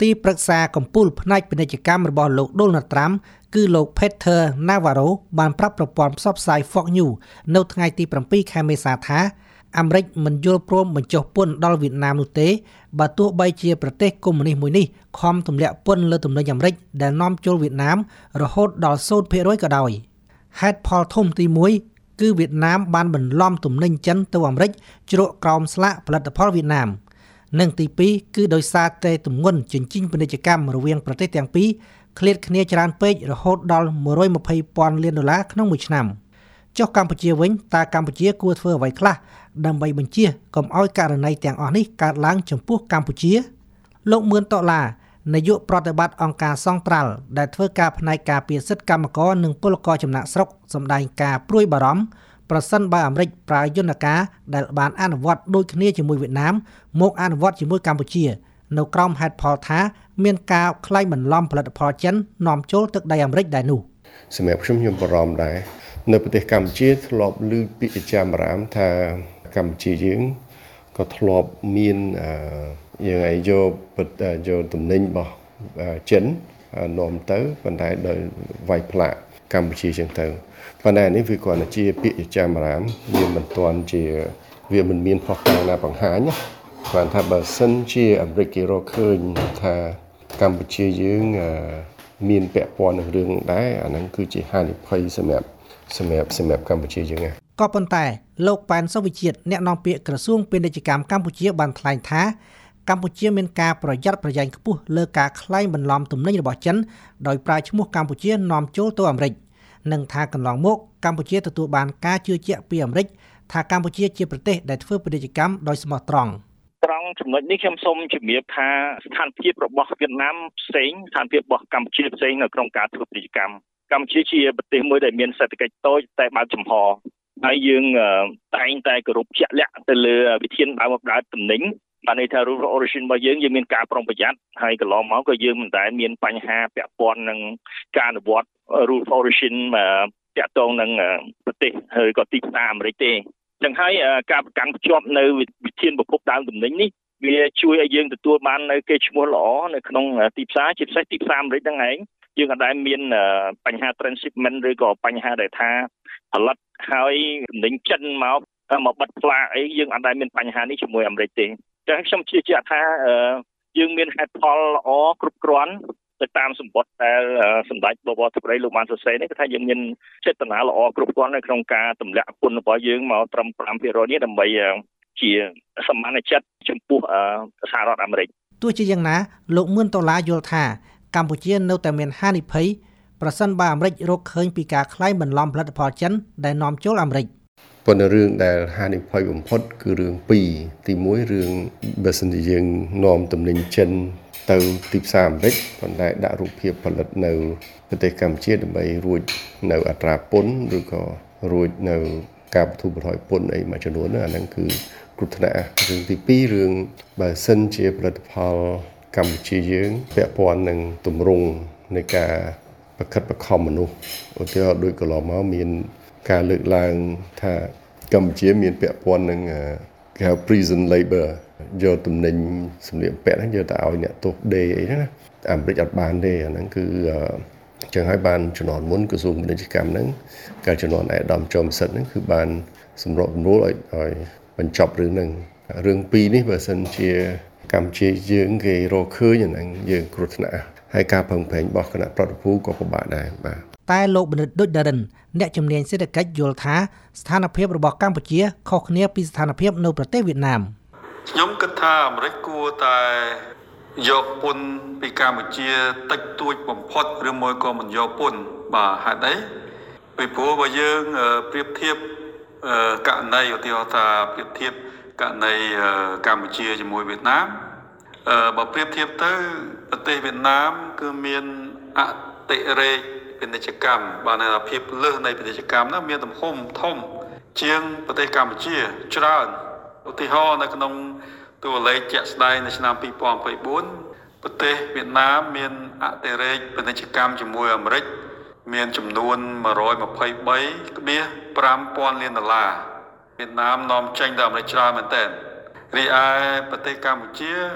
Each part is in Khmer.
ទីប្រឹក្សាកម្ពុជាផ្នែកពាណិជ្ជកម្មរបស់លោក Donald Trump គឺលោក Peter Navarro បានប្រាប់ប្រព័ន្ធផ្សព្វផ្សាយ Fox News នៅថ្ងៃទី7 ខែមេសាថាអាមេរិកមិនយល់ព្រមបញ្ចុះពន្ធដល់វៀតណាមនោះទេបើទោះបីជាប្រទេសកុម្មុយនីសមួយនេះខំទម្លាក់ពន្ធលើទំនិញអាមេរិកដែលនាំចូលវៀតណាមរហូតដល់ 0% ក៏ដោយហេតុផលធំទី1គឺវៀតណាមបានបន្លំទំនិញចិនទៅអាមេរិកជ្រកក្រោមស្លាកផលិតផលវៀតណាមនិងទី2គឺដោយសារតែទម្ងន់ជញ្ជីងពាណិជ្ជកម្មរវាងប្រទេសទាំងពីរឃ្លាតគ្នាច្រើនពេករហូតដល់$120,000 លានក្នុងមួយឆ្នាំចុះកម្ពុជាវិញតើកម្ពុជាគួរធ្វើអ្វីខ្លះដើម្បីបញ្ជៀសកុំឲ្យករណីទាំងអស់នេះកើតឡើងចំពោះកម្ពុជាលោកមឿន ដុល្លារនាយកប្រតិបត្តិអង្គការសង្ត្រាល់ដែលធ្វើការផ្នែកការពារសិទ្ធិកម្មករនិងពលករចំណាក់ស្រុកសម្ដែងការព្រួយបារម្ភប្រសិនបើអាមេរិកប្រើយន្តការដែលបានអនុវត្តដូចគ្នាជាមួយវៀតណាមមកអនុវត្តជាមួយកម្ពុជានៅក្រោមហេតុផលថាមានការក្លែងបន្លំផលិតផលចិននាំចូលទឹកដីអាមេរិកដែរនោះសម្រាប់ខ្ញុំបារម្ភដែរនៅប្រទេសកម្ពុជាធ្លាប់ឮពាក្យចាមអារាមថាកម្ពុជាយើងក៏ធ្លាប់មានយើងឲ្យយកទំនិញរបស់ចិននាំទៅប៉ុន្តែដោយវាយផ្លាកកម្ពុជាចឹងទៅប៉ុន្តែនេះវាគ្រាន់តែជាពាក្យចាមអារាមវាមិនទាន់ជាវាមិនមានផុសតាងណាបង្ហាញគ្រាន់ថាបើសិនជាអាមេរិកគេរកឃើញថាកម្ពុជាយើងមានពាក់ព័ន្ធនឹងរឿងដែរអាហ្នឹងគឺជាហានិភ័យសម្រាប់កម្ពុជាយើងក៏ប៉ុន្តែលោកប៉ែនសុវិជាតិអ្នកនាំពាក្យក្រសួងពាណិជ្ជកម្មកម្ពុជាបានថ្លែងថាកម្ពុជាមានការប្រយ័ត្នប្រយែងខ្ពស់លើការក្លែងបន្លំទំនិញរបស់ចិនដោយប្រើឈ្មោះកម្ពុជានាំចូលទៅអាមេរិកនិងថាកន្លងមកកម្ពុជាទទួលបានការជឿជាក់ពីអាមេរិកថាកម្ពុជាជាប្រទេសដែលធ្វើពាណិជ្ជកម្មដោយស្មោះត្រង់ត្រង់ចំណុចនេះខ្ញុំសូមជំរាបថាស្ថានភាពរបស់វៀតណាមផ្សេងស្ថានភាពរបស់កម្ពុជាផ្សេងនៅក្នុងការធ្វើពាណិជ្ជកម្មកម្ពុជាជាប្រទេសមួយដែលមានសេដ្ឋកិច្ចតូចតែបើកចំហហើយយើងតែងតែគោរពជាក់លាក់ទៅលើវិធានដើមដើរទំនិញបានន័យថា rule of origin របស់យើងមានការប្រុងប្រយ័ត្នហើយកន្លងមកក៏យើងមិនដែលមានបញ្ហាពាក់ព័ន្ធនឹងការអនុវត្ត rule of origin ទាក់ទងនឹងប្រទេសហើយក៏ទីផ្សារអាមេរិកទេចឹងហើយការប្រកាន់ភ្ជាប់នៅវិធានប្រភពដើមទំនិញនេះវាជួយឲ្យយើងទទួលបាននៅកេរ្តិ៍ឈ្មោះល្អនៅក្នុងទីផ្សារជាពិសេសទីផ្សារអាមេរិកហ្នឹងឯងយើងអាចដែលមានបញ្ហា transshipment ឬក៏បញ្ហាដែលថាផលិតហើយទំនិញចិនមកបិទផ្លាកអីយើងអាចដែលមានបញ្ហានេះជាមួយអាមេរិកទេចឹងខ្ញុំជឿជាក់ថាយើងមានហេតុផលល្អគ្រប់គ្រាន់ទៅតាមសម្បត្តិដែលសម្ដេចបវរធិបតីលោកបានសរសេរនេះគឺថាយើងមានចេតនាល្អគ្រប់គ្រាន់នៅក្នុងការទម្លាក់ពន្ធរបស់យើងមកត្រឹម 5% នេះដើម្បីជាសមានចិត្តចំពោះសហរដ្ឋអាមេរិកទោះជាយ៉ាងណាលោកមឿន ដុល្លារយល់ថាកម្ពុជានៅតែមានហានិភ័យប្រសិនបើអាមេរិករកឃើញពីការក្លែងបន្លំផលិតផលចិនដែលនាំចូលអាមេរិកប៉ុន្តែរឿងដែលហានិភ័យបំផុតគឺរឿងពីរទី1រឿងបើសិនជាយើងនាំទំនិញចិនទៅទីផ្សារអាមេរិកប៉ុន្តែដាក់រូបភាពផលិតនៅប្រទេសកម្ពុជាដើម្បីរួចនៅអត្រាពន្ធឬក៏រួចនៅការបន្ធូរបន្ថយពន្ធអីមួយចំនួនអាហ្នឹងគឺគ្រោះថ្នាក់រឿងទី2រឿងបើសិនជាផលិតផលកម្ពុជាយើងពាក់ព័ន្ធនឹងទម្រង់នៃការប្រខិតប្រខំមនុស្សឧទាហរណ៍ដូចកន្លងមកមានការលើកឡើងថាកម្ពុជាមានពាក់ព័ន្ធនឹងគេហៅ prison labor យកទំនិញសម្លៀកបំពាក់ហ្នឹងយកទៅឲ្យអ្នកទោសដេអីហ្នឹងណាអាមេរិកអត់បានទេអាហ្នឹងគឺចឹងហើយបានជំនាន់មុនក្រសួងពាណិជ្ជកម្មហ្នឹងកាលជំនាន់ឯកឧត្តម ចុំសិទ្ធហ្នឹងគឺបានសម្របសម្រួលឲ្យបញ្ចប់រឿងហ្នឹងរឿងពីរនេះបើសិនជាកម្ពុជាយើងគេរកឃើញអាហ្នឹងយើងគ្រោះថ្នាក់ហើយការពឹងផ្អែករបស់គណៈប្រតិភូក៏ពិបាកដែរបាទតែលោកបណ្ឌិតដូចដារិនអ្នកជំនាញសេដ្ឋកិច្ចយល់ថាស្ថានភាពរបស់កម្ពុជាខុសគ្នាពីស្ថានភាពនៅប្រទេសវៀតណាមខ្ញុំគិតថាអាមេរិកគួរតែយកពន្ធពីកម្ពុជាតិចតួចបំផុតឬមួយក៏មិនយកពន្ធបាទហេតុអីពីព្រោះបើយើងប្រៀបធៀបករណីឧទាហរណ៍ថាប្រៀបធៀបករណីកម្ពុជាជាមួយវៀតណាមបើប្រៀបធៀបទៅប្រទេសវៀតណាមគឺមានអតិរេកពាណិជ្ជកម្មបានន័យថាភាពលើសនៃពាណិជ្ជកម្មនោះមានទំហំធំជាងប្រទេសកម្ពុជាច្រើនឧទាហរណ៍នៅក្នុងតួលេខជាក់ស្ដែងនៅឆ្នាំ2024ប្រទេសវៀតណាមមានអតិរេកពាណិជ្ជកម្មជាមួយអាមេរិកមានចំនួន$123.5 លានវៀតណាមនាំចេញទៅអាមេរិកច្រើនមែនទែនរីឯប្រទេសកម្ពុជា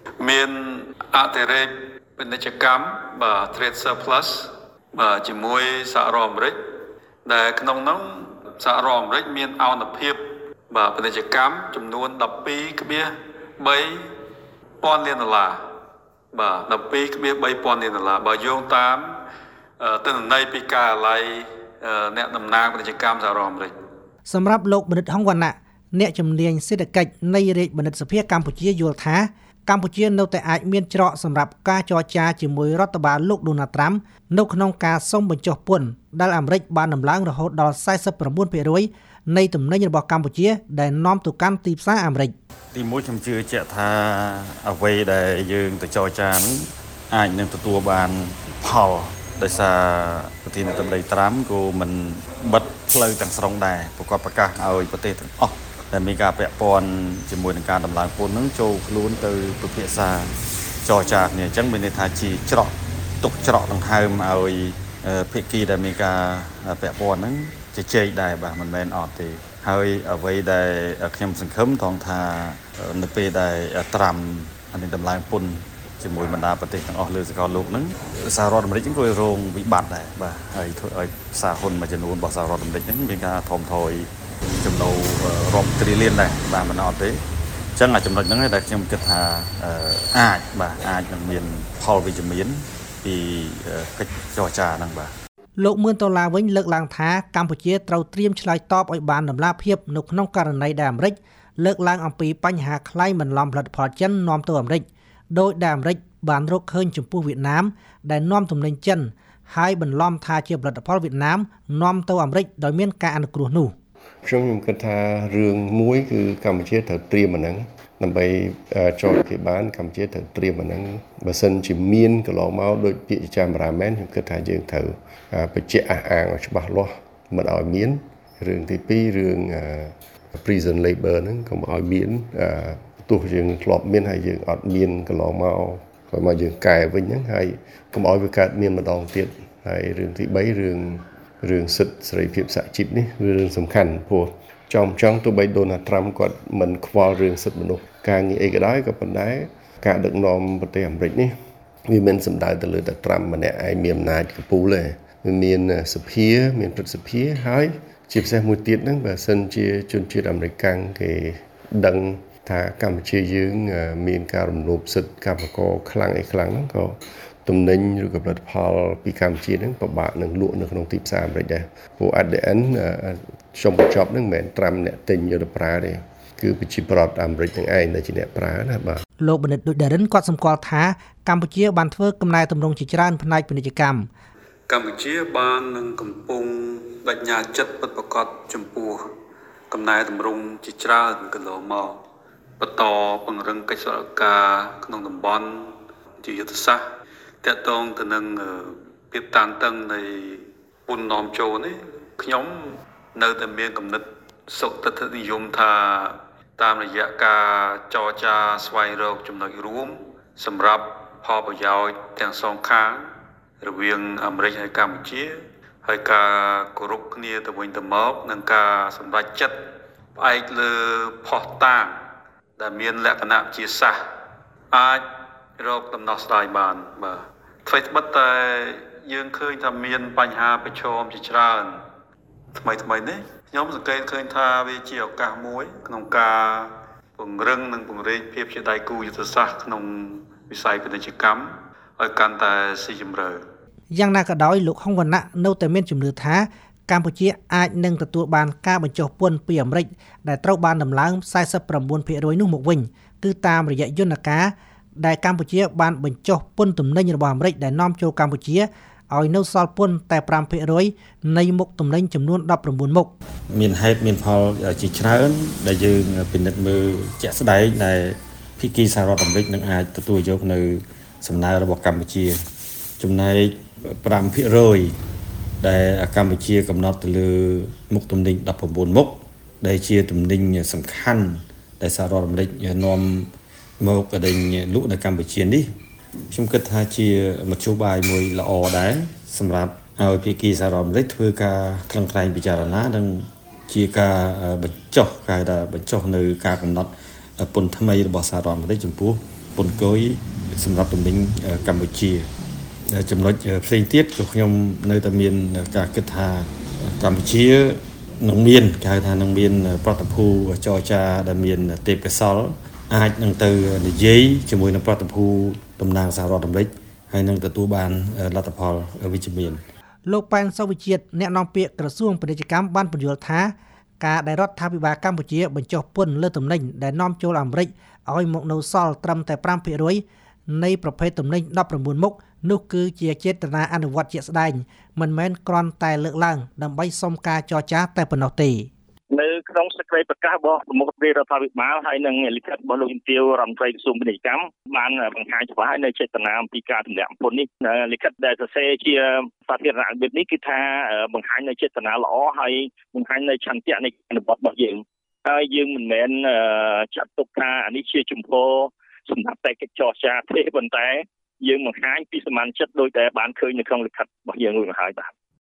មានអតិរេកពាណិជ្ជកម្មបាទ trade surplus បាទជាមួយសហរដ្ឋអាមេរិកដែលក្នុងនោះសហរដ្ឋអាមេរិកមានអនុភាពបាទពាណិជ្ជកម្មចំនួន $12.3 ពាន់លានដុល្លារបាទ $12.3 ពាន់លានដុល្លារបើយោងតាមទិន្នន័យពីការិយាល័យអ្នកតំណាងពាណិជ្ជកម្មសហរដ្ឋអាមេរិកសម្រាប់លោកបណ្ឌិតហុងវណ្ណៈអ្នកជំនាញសេដ្ឋកិច្ចនៃរាជបណ្ឌិតសភាកម្ពុជាយល់ថាកម្ពុជានៅតែអាចមានច្រកសម្រាប់ការចរចាជាមួយរដ្ឋបាលលោកដូណាល់ត្រាំនៅក្នុងការសុំបញ្ចុះពន្ធដែលអាមេរិកបានដំឡើងរហូតដល់ 49% នៃទំនិញរបស់កម្ពុជាដែលនាំទៅកាន់ទីផ្សារអាមេរិកទីមួយខ្ញុំជឿជាក់ថាអ្វីដែលយើងទៅចរចានឹងអាចនឹងទទួលបានផលដោយសារប្រធានាធិបតីត្រាំក៏មិនបិទផ្លូវទាំងស្រុងដែរប្រកាសឲ្យប្រទេសទាំងអស់ដែលមានការពាក់ព័ន្ធជាមួយនឹងការដំឡើងពន្ធនឹងចូលខ្លួនទៅពិភាក្សាចរចាគ្នាអញ្ចឹងមានន័យថាជាច្រកទុកច្រកដង្ហើមឲ្យភាគីដែលមានការពាក់ព័ន្ធហ្នឹងជជែកដែរបាទមិនមែនអត់ទេហើយអ្វីដែលខ្ញុំសង្ឃឹមថងថានៅពេលដែលត្រាំនេះដំឡើងពន្ធជាមួយបណ្ដាប្រទេសទាំងអស់លើសកលលោកហ្នឹងសហរដ្ឋអាមេរិកហ្នឹងក៏រងវិបត្តិដែរបាទហើយធ្វើឲ្យសារហ៊ុនមួយចំនួនរបស់សហរដ្ឋអាមេរិកហ្នឹងមានការថមថយចំណូលរាប់ទ្រីលានដែរបាទមិនអត់ទេអញ្ចឹងចំណុចហ្នឹងឯងដែលខ្ញុំគិតថាអាចនឹងមានផលវិជ្ជមានពីកិច្ចចរចាហ្នឹងបាទលោកមឿនដុល្លារវិញលើកឡើងថាកម្ពុជាត្រូវត្រៀមឆ្លើយតបឲ្យបានដំណាភាពនៅក្នុងករណីដែលអាមេរិកលើកឡើងអំពីបញ្ហាក្លែងបន្លំផលិតផលចិននាំទៅអាមេរិកដោយដែលអាមេរិកបានរកឃើញចំពោះវៀតណាមដែលនាំទំនិញចិនហើយបន្លំថាជាផលិតផលវៀតណាមនាំទៅអាមេរិកដោយមានការអនុគ្រោះនោះខ្ញុំគិតថារឿងមួយគឺកម្ពុជាត្រូវត្រៀមអាហ្នឹងដើម្បីចរចាបានកម្ពុជាត្រូវត្រៀមអាហ្នឹងបើសិនជាមានកន្លងមកដោយពាក្យចាំរាមែនខ្ញុំគិតថាយើងត្រូវបញ្ជាក់អះអាងឲ្យច្បាស់លាស់មិនឲ្យមានរឿងទី2រឿង prison labor ហ្នឹងកុំឲ្យមានទោះយើងធ្លាប់មានហើយយើងអត់មានកន្លងមកហើយមកយើងកែវិញហ្នឹងហើយកុំឲ្យវាកើតមានម្ដងទៀតហើយរឿងទី3រឿងសិទ្ធិសេរីភាពសហជីពនេះវារឿងសំខាន់ព្រោះចង់ទោះបីដូណាល់ត្រាំគាត់មិនខ្វល់រឿងសិទ្ធិមនុស្សការងារអីក៏ដោយក៏ប៉ុន្តែការដឹកនាំប្រទេសអាមេរិកនេះវាមិនសំដៅទៅលើតែត្រាំម្នាក់ឯងមានអំណាចកពូលទេវាមានសភាមានព្រឹទ្ធសភាហើយជាពិសេសមួយទៀតហ្នឹងបើសិនជាជនជាតិអាមេរិកគេដឹងថាកម្ពុជាយើងមានការរំលោភសិទ្ធិកម្មករខ្លាំងហ្នឹងក៏ទំនិញឬក៏ផលិតផលពីកម្ពុជាហ្នឹងពិបាកនឹងលក់នៅក្នុងទីផ្សារអាមេរិកដែរព្រោះ at the end ខ្ញុំបញ្ចប់ហ្នឹងមិនមែនត្រាំអ្នកទិញយកទៅប្រើទេគឺប្រជាប្រដ្ឋអាមេរិកទាំងឯងដែលជាអ្នកប្រើណាបាទលោកបណ្ឌិតដូចដារិនគាត់សម្គាល់ថាកម្ពុជាបានធ្វើកំណែទម្រង់ជាច្រើនផ្នែកពាណិជ្ជកម្មកម្ពុជាបាននឹងកំពុងបញ្ញាចិត្តពិតប្រាកដចំពោះកំណែទម្រង់ជាច្រើនកន្លងមកបន្តពង្រឹងកិច្ចសហការក្នុងតំបន់ជាយុទ្ធសាស្ត្រតាក់ទងទៅនឹងភាពតានតឹងនៃពន្ធនាំចូលនេះខ្ញុំនៅតែមានគំនិតសុទិដ្ឋិនិយមថាតាមរយៈការចរចាស្វែងរកចំណុចរួមសម្រាប់ផលប្រយោជន៍ទាំងសងខាងរវាងអាមេរិកហើយកម្ពុជាហើយការគោរពគ្នាទៅវិញទៅមកនិងការសម្រេចចិត្តផ្អែកលើភស្តុតាងដែលមានលក្ខណៈជាសាសអាចរកដំណោះស្រាយបានបាទអ្វីត្បិតតែយើងឃើញថាមានបញ្ហាប្រឈមជាច្រើនថ្មីនេះខ្ញុំសង្កេតឃើញថាវាជាឱកាសមួយក្នុងការពង្រឹងនិងពង្រីកភាពជាដៃគូយុទ្ធសាស្ត្រក្នុងវិស័យពាណិជ្ជកម្មឲ្យកាន់តែស៊ីជម្រៅយ៉ាងណាក៏ដោយលោកហុងវណ្ណៈនៅតែមានជំនឿថាកម្ពុជាអាចនឹងទទួលបានការបញ្ចុះពន្ធពីអាមេរិកដែលត្រូវបានដំឡើង 49% នោះមកវិញគឺតាមរយៈយន្តការដែលកម្ពុជាបានបញ្ចុះពន្ធទំនិញរបស់អាមេរិកដែលនាំចូលកម្ពុជាឲ្យនៅសល់ពន្ធតែ 5% នៃមុខទំនិញចំនួន19មុខមានហេតុមានផលជាច្រើនដែលយើងពិនិត្យមើលជាក់ស្ដែងដែលភាគីសហរដ្ឋអាមេរិកនឹងអាចទទួលយកនៅសំណើរបស់កម្ពុជាចំណែក 5% ដែលកម្ពុជាកំណត់ទៅលើមុខទំនិញ19មុខដែលជាទំនិញសំខាន់ដែលសហរដ្ឋអាមេរិកនាំមកដេញលក់នៅកម្ពុជានេះខ្ញុំគិតថាជាមធ្យោបាយមួយល្អដែរសម្រាប់ឲ្យភាគីសហរដ្ឋអាមេរិកធ្វើការខ្លឹងក្រែងពិចារណានិងជាការបញ្ចុះនៅការកំណត់ពន្ធថ្មីរបស់សហរដ្ឋអាមេរិកចំពោះពន្ធគយសម្រាប់ទំនិញកម្ពុជាចំណុចផ្សេងទៀតក៏ខ្ញុំនៅតែមានការគិតថាកម្ពុជានឹងមានគេហៅថានឹងមានប្រតិភូចរចាដែលមានទេពកោសល្យអាចនឹងទៅនិយាយជាមួយនឹងប្រតិភូតំណាងសហរដ្ឋអាមេរិកហើយនឹងទទួលបានលទ្ធផលវិជ្ជមានលោកប៉ែនសុវិជាតិអ្នកនាំពាក្យក្រសួងពាណិជ្ជកម្មបានពន្យល់ថាការដែលរដ្ឋាភិបាលកម្ពុជាបញ្ចុះពន្ធលើទំនិញដែលនាំចូលអាមេរិកឲ្យមកនៅសល់ត្រឹមតែ 5% នៃប្រភេទទំនិញ19មុខនោះគឺជាចេតនាអនុវត្តជាក់ស្ដែងមិនមែនគ្រាន់តែលើកឡើងដើម្បីសុំការចរចាតែប៉ុណ្ណោះទេនៅក្នុងសេចក្តីប្រកាសរបស់ប្រមុខរដ្ឋាភិបាលហើយនិងលិខិតរបស់លោកជំទាវរដ្ឋមន្ត្រីក្រសួងពាណិជ្ជកម្មបានបង្ហាញច្បាស់នៅចេតនាអំពីការទម្លាក់ពន្ធនេះលិខិតដែលសរសេរជាសាធារណៈរបៀបនេះគឺថាបង្ហាញនៅចេតនាល្អហើយបង្ហាញនៅឆន្ទៈនៃអនុវត្តរបស់យើងហើយយើងមិនមែនចាត់ទុកថានេះជាជំហរសម្រាប់តែកិច្ចចរចាទេប៉ុន្តែយើងបង្ហាញពីសមានចិត្តដោយតែបានឃើញនៅក្នុងលិខិតរបស់យើងរួចមកហើយបាទ